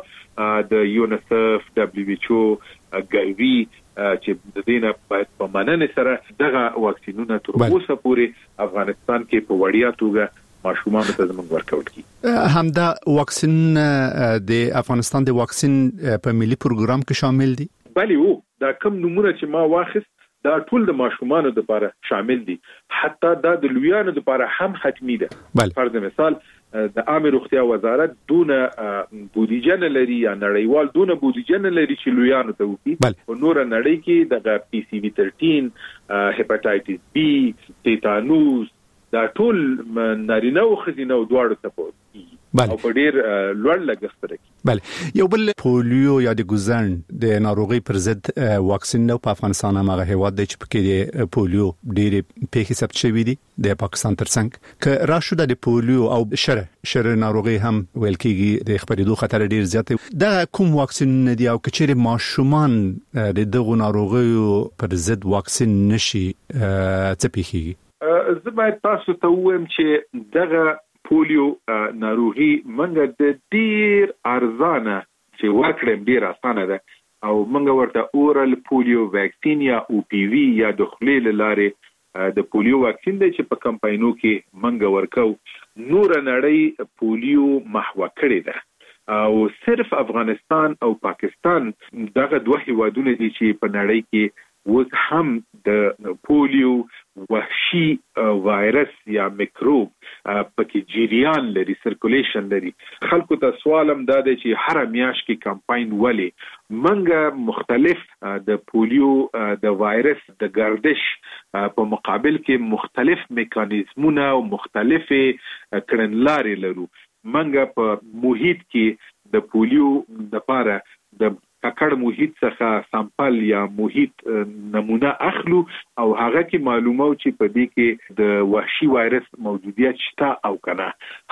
د یونیسف، دبليو ایچ او، ګایوي چې د دینه په مننه سره دغه واکسینونه تر اوسه پورې افغانستان کې په وړیا توګه ماشومان ته زموږ ورکول کی. همدا واکسین د افغانستان د واکسین په ملي پروګرام کې شامل دي؟ بله وو، دا کوم نمونه چې ما واخیست دا ټول د ماشومان لپاره شامل دي، حتی دا د لویانو لپاره هم حتمی ده. فرض مثال د عامه روغتیا وزارت دونه بودیجه نه لري یا نړیوال دونه بودیجه نه لري چې لویانو ته وکړي. په نور نړۍ کې د پی سی وی تھرٹین، هپاتایټس بی، تیتانوس دا ټول نارینه او ښځینه دواړو ته پوهیږي او په ډیر لوړ لګښت لري. بله یو بل پولیو یا د ګوزن د ناروغي پر ضد واکسین نو په افغانستان هغه هیواد دی چې پکې د پولیو ډیر پیښې ثبت شوې دي د پاکستان ترڅنګ ک راشو د پولیو او شره شره ناروغي هم ویل کېږي د خبرېدو خطر ډیر زیات دی. دا کوم واکسین دی او کچېره ماشومان د دغه ناروغیو پر ضد واکسین نشي څه پیښیږي؟ زه باید تاسو ته وایم چې دغه پولیو ناروغي منګه د ډیر ارزانه چې ورکړم ډیر اسانه ده او منګه ورته اورال پولیو واکسین یا او پی وی یا د خلیل لارې د پولیو واکسین دی چې په کمپاینو کې منګه ورکو. نور نړۍ پولیو محو کړی ده او صرف افغانستان او پاکستان دغه دوه هیوادونه دي چې په نړۍ کې وز هم د پولیو وحشي وایرس یا میکروب پکې جریان لري، سرکولیشن لري. خلکو ته سوالم دا دی چې هر میاش کې کمپاین ولې منګه مختلف د پولیو د وایرس د گردش په مقابل کې مختلف میکانیزمونه او مختلف کړنلارې لرو. منګه په محیط کې د پولیو لپاره د ککړ محیط څخه سامپل یا محیط نمونه اخلو او هغه کې معلومه چې په دې کې د وحشي وایرس موجودیت شته او کنه.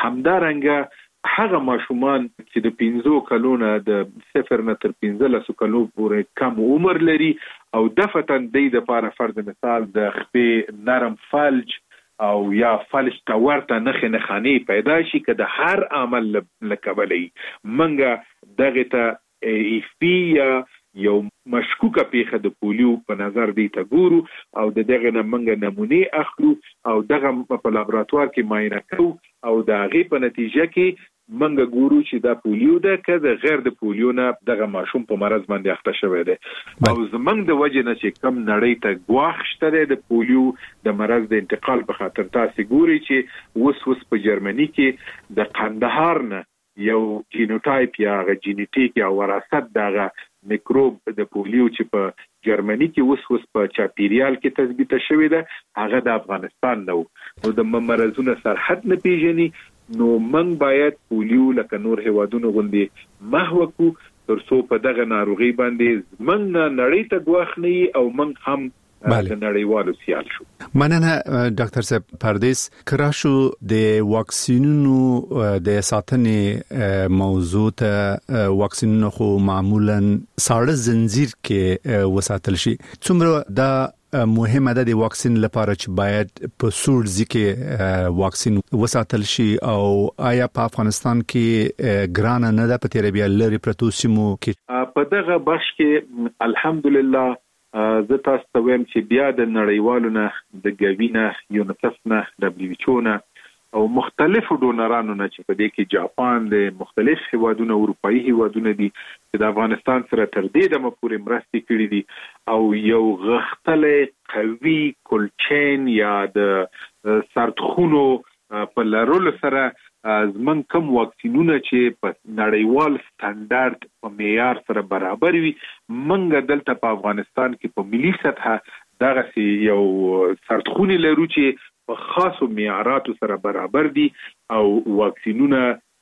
همدارنګه هغه ماشومان چې د پنځو کلونو د صفر نه تر پنځلسو کلونو پورې کم عمر لري او دفتن د دې لپاره فرض مثال د خپې نرم فلج او یا فلج تا ورته نخې نخانی پیدا شي که د هر عمل لکبلې منګه دغه ته ایف پی یا یو مشکوکه پیښه د پولیو په نظر دی ته ګورو او د دغه نمنګ نمونه اخلو او دغه په لابراتوار کې معاینه کوو او د هغې په نتیجه کې منګه ګورو چې دا پولیو ده که د غیر د پولیو نه دغه ماشوم په مرض باندې اخته شوی دی او زمنګ د وجه نه چې کم نړۍ ته ګواښ شته د پولیو د مرض د انتقال په خاطر تاسو ګوري چې وس وس په جرمني کې د قندهار نه یو جینوټایپ یا غ جینیټیک یا وراثت دغه میکروب د پولیو چې په جرمني کې وس وس په چاپیریال کې تثبیت شوی ده هغه د افغانستان نو نو د مرزونو سرحد نه پیژني نو من باید پولیو لکه نور هیوادونو غوندي محو کو تر څو په دغه ناروغي باندې من نړۍ ته ګواښ او من هم د نړیوالو سیال شو. مننه ډاکټر صاحب پردیس کراشو د واکسینونو د ساتنې موضوع ته واکسینونو خو معمولا ساړه زنجیر کې وساتل شي څومره دا مهمه ده د واکسین لپاره چې باید په سور ځکه واکسین وساتل شي او آیا په افغانستان کې ګران نه ده په تیربیا لري پروتو سیمو کې په دغه بخش کې الحمدلله زه تاسو ته وایم چې بیا د نړیوالو نه د ګوینه یونیسف نه دبليو ایچ او نه او مختلفو ډونرانو نه چې په دې کې جاپان د مختلف هیوادونو اروپאי هیوادونه دي چې د افغانستان سره تر دې دمه پورې مرستې کړې دي او یو غختلې قوي کولچین یا د سرتخونو په لرلو سره زمون کوم واکسینونه چې په نړیوال سټانډرډ په معیار سره برابر وي منګه دلته په افغانستان کې په ملي سطح دغه یو سرتخونی لرو چې په خاصو معیاراتو سره برابر دي او واکسینونه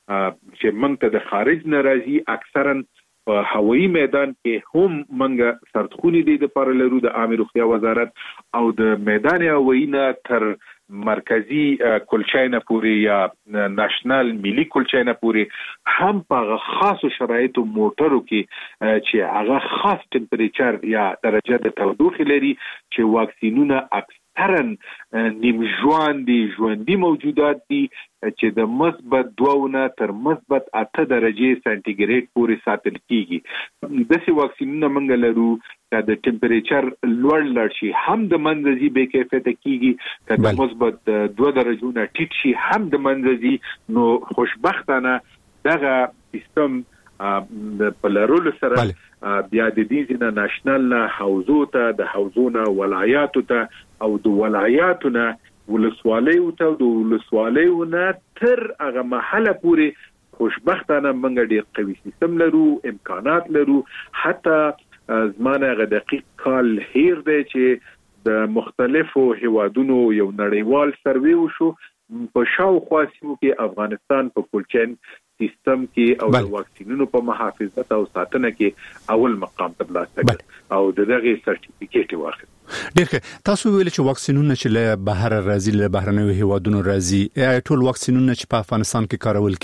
چې موږ ته د خارج نه راځي اکثرا په هوایي میدان کې هم موږ سرتخونی دي د پر لرو د عامه روغتیا وزارت او د میدان هوایي نه تر مرکزی کلچاینه پوری یا ناشنل ملي کلچاینه پوری هم په خاصو شرایطو موټرو کې چې هغه خاص ټمپریچر یا درجه د تودوخه لري چې واکسینونه اکثرا نیم ژوندۍ ژوندۍ موجودات دي چې د مثبت دوه تر مثبت اته درجه سانتیګریډ پورې ساتل کیږي د سی واکسینونه منګ لرو د ټمپریچر لوړ لړ شي هم د منځي به کیفیت کیږي کله مثبت دوه درجو نه ټیټ شي هم د منځي نو خوشبختانه دغه سیستم د پلارولو سره بیا د دې ځینې ناشنل نه حوزو ته د حوزونه ولایاتو ته او د ولایاتو نه ولسوالیو ته د ولسوالیو نه تر هغه محله پورې خوشبختانه موږ ډېر قوي سیستم لرو امکانات لرو حتی زمانه غ دقیق کال هیر دی چې د مختلفو هیوادونو یو نړیوال سروې وشو په شاوخوا سیمو کې افغانستان په کولچین سیستم کې او د واکسینونو په محافظت او ساتنه کې اول مقام ترلاسه کړ او دغه سرټیفیکیټ واخیست. ډیره تاسو ویل چې واکسینونه چې له بهر راځي له بهرنیو هیوادونو راځي ټول واکسینونه چې په افغانستان کې کارول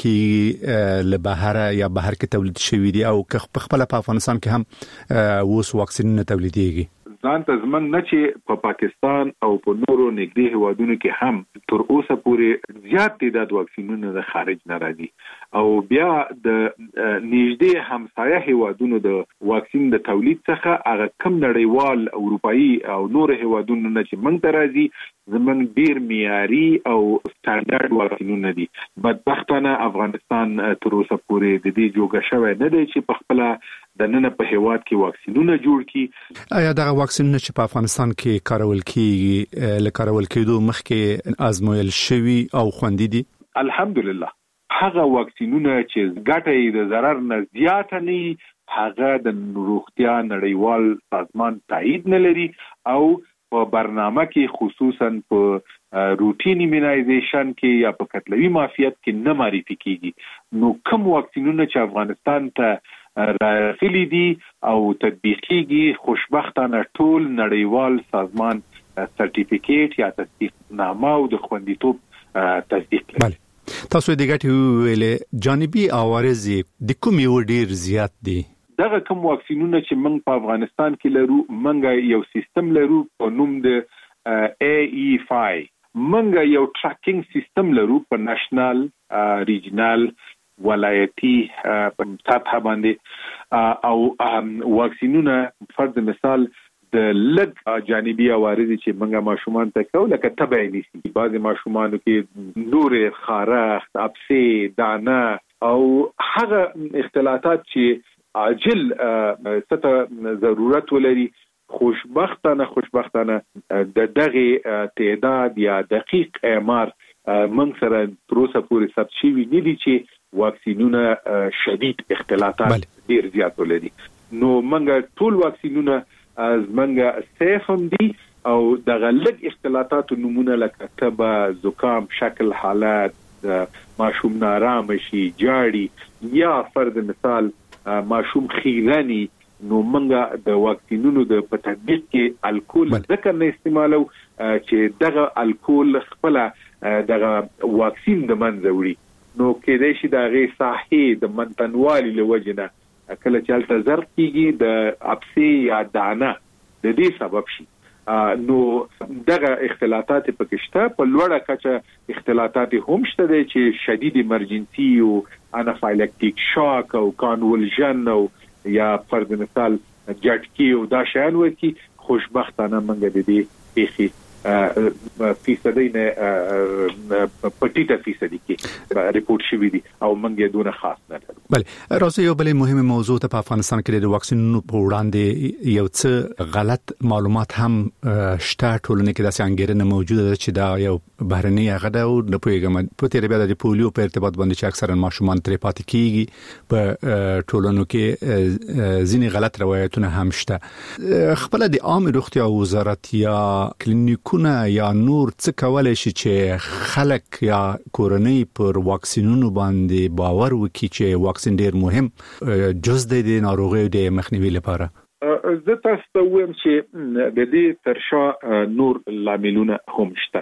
کیږي له بهر یا بهر کې تولید شوی دي او په خپل په افغانستان کې هم ووس واکسینونه تولیديږي ځان ته زمنګ نه چې په پاکستان او په نورو نږدې هیوادونو کې هم تر اوسه پورې زیات تعداد واکسینونه د خارج نه راځي او بیا د نږدې همسایه هیوادونو د واکسین د تولید څخه هغه کم نړیوال اروپאי او نور هیوادونو نه چې موږ ته راځي زمنګ ډیر معیاري او سټانډرډ واکسینونه دي بدبختانه افغانستان تر اوسه پورې د دې جوګه شوی نه دی چې په خپل د نن په هیواد کې واکسینونه جوړ کړي. آیا دا واکسینونه چې په افغانستان کې کارول کیږي ل کارول کېدو مخکې آزمویل شوی او خوندي دي؟ الحمدلله هغه واکسینونه چې ګټه د ضرر نه زیات نه هغه د روغتیا نړیوال سازمان تایید نه لري او په برنامه کې خصوصا په روټین ایمونایزیشن کې یا په قتلوي معافیت کې نه معرفي کیږي نو کوم واکسینونه چې افغانستان ته راغلي دي او تطبیقيږي خوشبختانه ټول نړیوال سازمان سرټیفیکیټ یا تصدیقنامه او د خوندیتوب تصدیق لري. تاسو د ګټو ویلې جانبي عوارض د کومي وړ زیات دي؟ دغه کوم واکسینونه چې موږ په افغانستان کې لرو موږ یو سیستم لرو په نوم د اي اي فاي موږ یو ټریکینګ سیستم لرو په نېشنل ریجنل ولایتي په سطح باندې او واکسینونه فرض مثال د لږ جانبي عوارض چې موږ ماشومان ته کوو لکه تبعی نيسي بعض ماشومانو کې نور خارښت اپسې دانه او هغه اختلاطات چې عاجل څه ضرورت ولري خوشبختانه خوشبختانه د دغه تعداد یا دقیق اعمار من سره پروسه پورې ثبت شوی نه دي چې واکسینونه شدید اختلاطات ډیر زیات ولري. نو منګه ټول واکسینونه از منګه سیف هم دي او دغه لږ اختلاطات نمونه لکه تبه زکام شکل حالات ماشوم نارام شي جاړي یا فرض مثال ماشوم خیرانی نو منګه د واکسینونو د پټګیت کې الکول ذکر نه استعمالو چې دغه الکول خپل دغه واکسین د منځوري نو کې د شي دغه صحي د منتنوالي لوجنه کله چې الته زر کیږي د اپسی یا دانه د دې سبب شي نو دغه اختلاطات پکشته په لوړه کچه اختلاطات هم شته چې شدید ایمرجنسي او انافایلکټیک شاک او کانولژن او یا فرض مثال جټکی او دا شان وکی خوشبختانه منګه د دې پیخي فیصدی نه پټیټه فیصدی کې ریپورت شوی دي او منګه دونه خاص نه لري. بله راځي یو بل مهمه موضوع ته په افغانستان کې د واکسینونو په وړاندې یو څه غلط معلومات هم شته ټولنه کې د څنګهرنه موجوده ده چې دا یو بهرنی هغه د نه پویګم په تیر بیا د پولیو په ارتباط باندې چې اکثرا ماشومان ترې پاتې کیږي په ټولنو کې ځینې غلط روایتونه هم شته. خپل د عام روغتیا وزارت یا کلینیک کونه یا نور څه کولای شي چې خلک یا کورنۍ پر واکسینونو باندې باور وکړي چې واکسین ډیر مهم جز د ناروغیو د مخنیوي لپاره؟ زه تاسو ته وایم چې د دې ترشا نور لاملونه هم شته.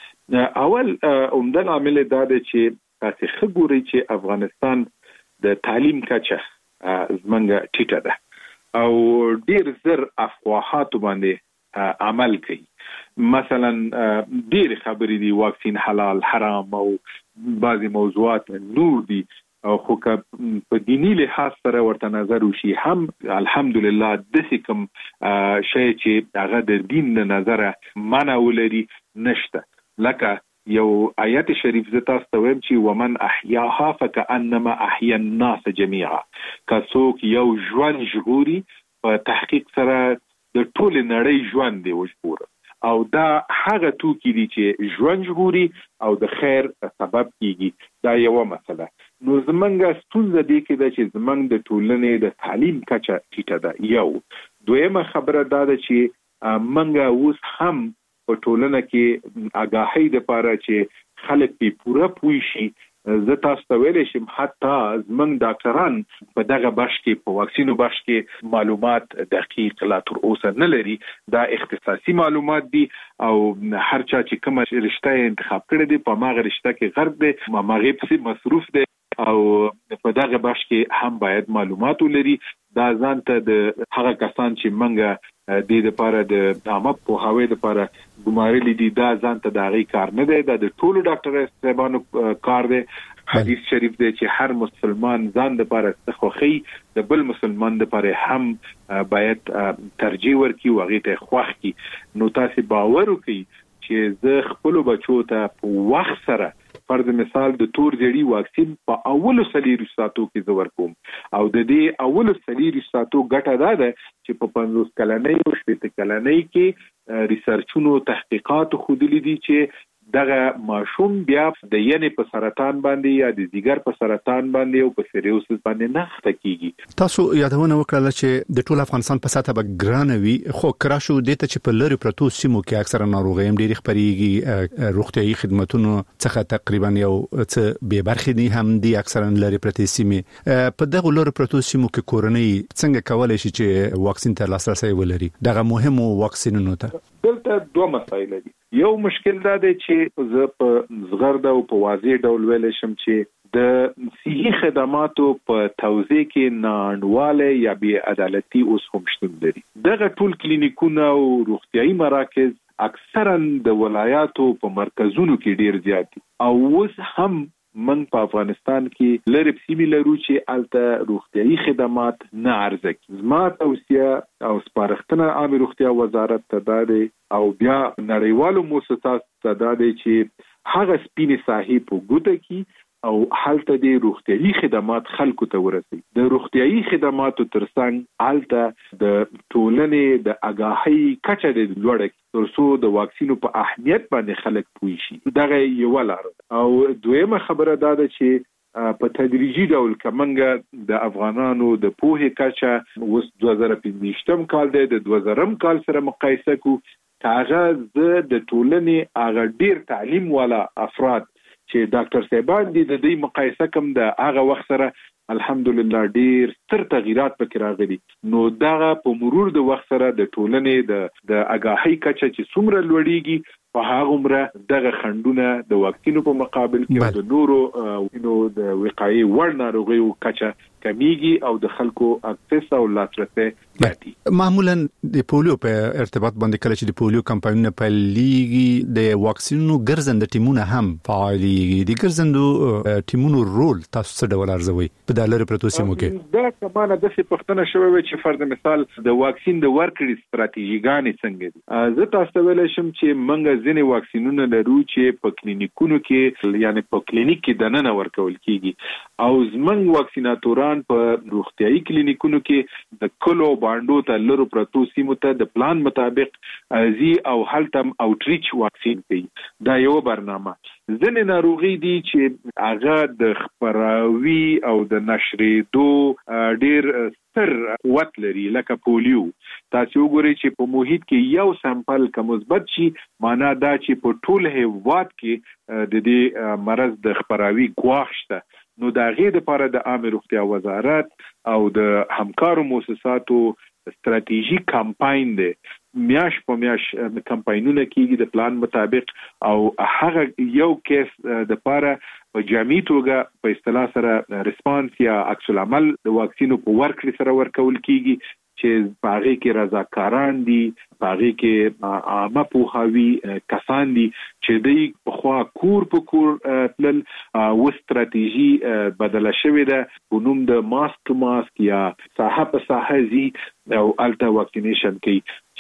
اول عمده لامل دا دی چې تاسو خبري چې افغانستان د تعلیم کچه زمونږ ټیټه ده او ډیر زر افواهات باندې عمل کوي. مثلا ډیر خبرې دي واکسین حلال حرام او بعضی موضوعات نور دي او خو په دینی لحاظ سره ورته نظر وشي هم الحمدلله د کوم شی چې هغه د دین نه نظر منع ولري نشته. لکه یو آیت شریف زتا استویم چې ومن احیاها فكأنما احیا الناس جميعا کڅوک یو ژوند ژغوري په تحقیق سره د ټول نړۍ ژوند دی وژغوره او دا هغه توکي دي چې ژوند ژغوري او د خیر سبب کیږي. دا یو مسله. نو زمونږ ستونزه دی کې چې زمونږ د ټولنې د تعلیم کچه ټیټه ده. یو دویمه خبره دا ده چې منګه اوس هم په ټولنه کې آگاهی د پاره چې خلک په پوره پوي شي. زه تاسو ته ویل شم حتی زمونږ ډاکټران په دغه بخش کې په واکسینو بخش کې معلومات دقیق لا تر اوسه نه لري. دا اختصاصي معلومات دي او هر چا چې کومه رشته انتخاب کړی دی په ماغه رشته کې غرب دی ماغه په مصروف دی او په دغه بخش کې هم باید معلومات ولري. دا ځان ته د هغه کسان چې منګه د دې لپاره د عامه په هوی لپاره ګمارلي دي دا ځان ته د غي کار نه دی. دا د ټولو ډاکټر صاحبانو کار دی. حدیث شریف دی چې هر مسلمان ځان لپاره خوخي د بل مسلمان لپاره هم باید ترجیح ورکړي او هغه ته خوښ کی. نو تاسو باور وکړئ چې زه خپل بچو ته په وخت سره فرض مثال د تور جړی واکسین په اولو سلیری ساتو کې زور کوم او د دې اولو سلیری ساتو ګټه ده چې په پنځوس کلنۍ او شپږ کلنۍ کې ریسرچونو تحقیقات خودلی دي چې دغه ماشوم بیا د ینې په سرطان باندې یا د دیګر په سرطان باندې او په سیریوسس باندې نه خته کیږي. تاسو یادونه وکړه چې د ټول افغانستان په ساته به ګرانوي خو کراشو د ته چې په لری پروتو سیمو کې اکثره ناروغي هم ډېری خبريږي روغتيایي خدماتونو څخه تقریبا یو څه به برخې دي هم دي اکثره لری پروتو سیمه په دغه لری پروتو سیمو کې کورنۍ څنګه کولای شي چې واکسین تر لاسرسي ولري دغه مهمو واکسینونو ته؟ دلته دوه مسایل دي. یو مشکل دا دی چې زه په زغرد او په واضح ډول ویل شم چې د صحي خدماتو په توزیع کې ناانډواله یا بې عدالتي اوس هم شتون لري. دغه ټول کلینیکونه او روغتيایي مراکز اکثرا د ولایاتو په مرکزونو کې ډیر زیات دي او اوس هم من په افغانستان کې لری سیمې لرو چې الته روغتيایي خدمات نه ارزه کی. زما توصیه او سپارښتنه عامه روغتیا وزارت ته ده او بیا نړیوالو مؤسساتو ته ده چې هغه سپینې ساحې په ګوته کې او هلته د روغتيایي خدمات خلکو ته ورسي. د روغتيایي خدماتو ترڅنګ هلته د ټولنې د آگاهۍ کچه د لوړه ترڅو د واکسینو په اهمیت باندې خلک پوه شي. دغه یو لار. او دویمه خبره دا ده چې په تدریجي ډول کمنګ د افغانانو د پوهې کچه اوس دوه زره پنځه کال دی د دوه زره کال سره مقایسه کو هغه د ټولنې هغه ډیر تعلیم والا افراد چې ډاکټر صاحبان دي د دې مقایسه کوم د هغه وخت سره الحمدلله ډیر ستر تغیرات پکې راغلي. نو دغه په مرور د وخت سره د ټولنې د د آگاهۍ کچه چې څومره لوړیږي په هغه عمره دغه خندونه د واکسینو په مقابل کې د نورو نو د وقایي وړ ناروغیو کچه کمیږي او د خلکو اکسس او لاسرسي زیاتي. معمولا د پولیو په ارتباط باندې کله چې د پولیو کمپاینونه په لیګي د واکسینونو ګرځند ټیمونه هم فعاليږي. د ګرځندو ټیمونو رول تاسو څه ډول ارزوي په دالر پروتوسیمو کې؟ دا کمانه د څه پښتنه شوی چې فرض مثال د واکسین د ورکړې ستراتیژیګانې څنګه دي. زه تاسو ویل شم چې منګه ځینې واکسینونه لرو چې په کلینیکونو کې یعنی په کلینیک کې دننه ورکول کیږي او زمنګ واکسیناتوران په روغتيایي کلینیکونو کې د کلو باندو ته لرو پروتو سیمو ته د پلان مطابق ازي او هلتم اوټریچ واکسین کوي. دا یو برنامه. ځینې ناروغي دي چې هغه د خبراوي او د نشریدو ډیر ستر قوت لري لکه پولیو. تاسو وګورئ چې په محیط کې یو سامپل که مثبت شي معنا دا چې په ټول هیواد کې د دې مرض د خبراوي ګواښ شته. نو دا غي د لپاره د عامه روغتیا وزارت او د همکارو مؤسساتو ستراتیژیک کمپاین دی. میاش په میاش کمپاینونه کیږي د پلان مطابق او هغه یو کیس د لپاره په جامع توګه په اصطلاح سره ریسپانس یا عکس العمل د واکسینو په ورکړې سره ورکول کیږي چې باغې کې رضاکاران دي باغې کې عامه پوهاوی کسان دي چې دوی په خوا کور په کور تل و ستراتیژي بدله شوې ده په نوم د ماسک ماسک یا ساحه په ساحه زی او الټا واکسینیشن کوي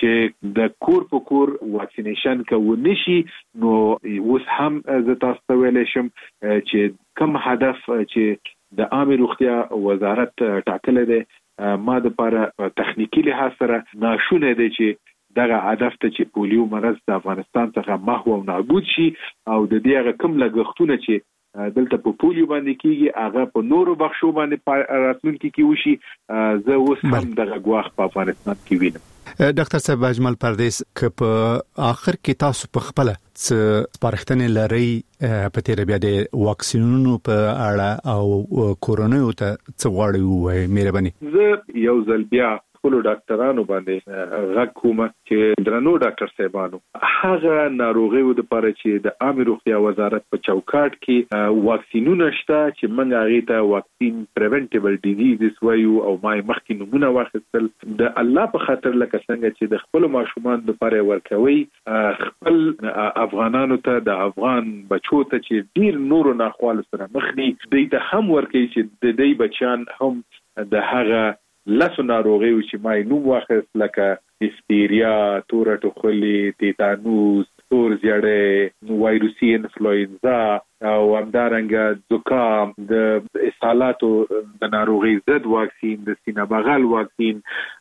چې د کور په کور واکسینیشن کوي نشي. نو اوس هم زه تاسو ته ویل شم چې کوم هدف چې د عامه روغتیا وزارت ټاکل دی ما د لپاره تخنیکی لحاظ سره ناشونه دي چې دغه هدف ته چې پولیو مرض د افغانستان څخه محو او نابود شي او د دې هغه کوم لګښتونه چې دلته په پولیو باندې کیږي هغه په نورو بخښو باندې راتلونکي کې وشي. زه اوس هم دغه غواخ په افغانستان کې وینم. ډاکټر صاحب اجمل پردیس که په اخر کې تاسو په خپل څه پرختنې لري په تیر بیا د واکسینونو په اړه او کورونو ته څه غواړي وای مهرباني؟ زه یو ځل بیا خپل ډاکټرانو باندې غږ کوم چې درنو ډاکټر صاحبانو هغه ناروغیو د لپاره چې د عامه روغتیا وزارت په چوکاټ کې واکسینونه شته چې موږ هغه ته واکسین پریونټیبل ډیزیزز وایو او ما مخکې نمونه واخیستل د الله په خاطر لکه څنګه چې د خپل ماشومان لپاره ورکوي خپل افغانانو ته د افغان بچو ته چې ډیر نورو ناخوالو سره مخ دي دوی ته هم ورکوي چې د دې بچان هم د هغه لاسو ناروغیو چې ما نوم واخیست لکه هیستیریا، توره ټوخلي، تیتانوس، تور زیړی، وایروسي انفلوئنزا او همدارنګه زکام، د اسهالاتو د ناروغي ضد واکسین، د سینه بغل واکسین،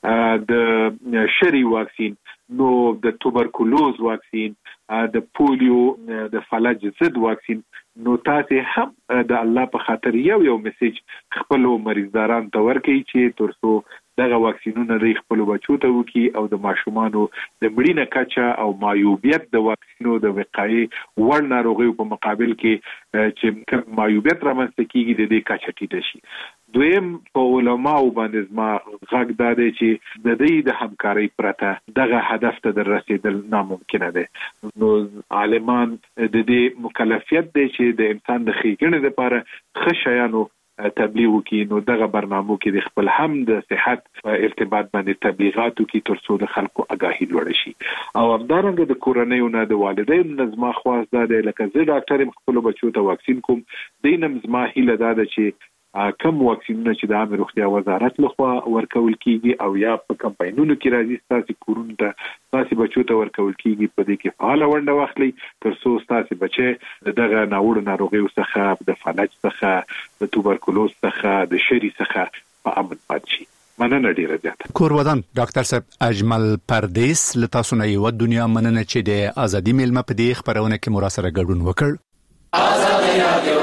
د شری واکسین، نو د توبرکلوز واکسین، د پولیو د فلج ضد واکسین. نو تاسو هم د الله په خاطر یو یو میسج خپل مریضداران ته ورکړئ چې ترڅو دغه واکسینونه د خپل بچو ته وکي او د ماشومانو د مړینې کچه او معیوبیت د واکسینو د وقایي وړ ناروغیو په مقابل کې چې معیوبیت رامنځته کیږي د دې کچه ټیټه شي. دویم په علماء باندې زما غږ دا دی چې د دې د همکارۍ پرته دغه هدف ته رسیدل ناممکن دی. نو عالمان د دې مکلفیت دی چې د انسان د ښېګڼې لپاره ښه شیانو تبلیغ وکي. نو دغه برنامو کې د خپل هم د صحت په ارتباط باندې تبلیغاتو کې ترڅو د خلکو آگاهي لوړ شي. او همدارنګه د کورنۍ نه د والدینو نظم خواص ده لکه زه ډاکټر خپل بچو ته واکسین کوم دینم زما هیله ده چې کم واکسینونه چې د عامه روغتیا وزارت لخوا ورکول کیږي او یا په کمپاینونو کې راځي تاسو کورونه ته تاسو بچو ته ورکول کیږي په دې کې فعال ونډه واخلي ترڅو تاسو بچي دغه ناوړه ناروغیو څخه د فلج څخه د توبرکلوز څخه د شری څخه په امن پاتې شي. مننه ډیره زیاته. کورودان ډاکټر صاحب اجمل پردیس له تاسو نه یو دنیا مننه چې د ازادي میلمه په دې خبرونه کې مراسله ګډون وکړ. ازادي رادیو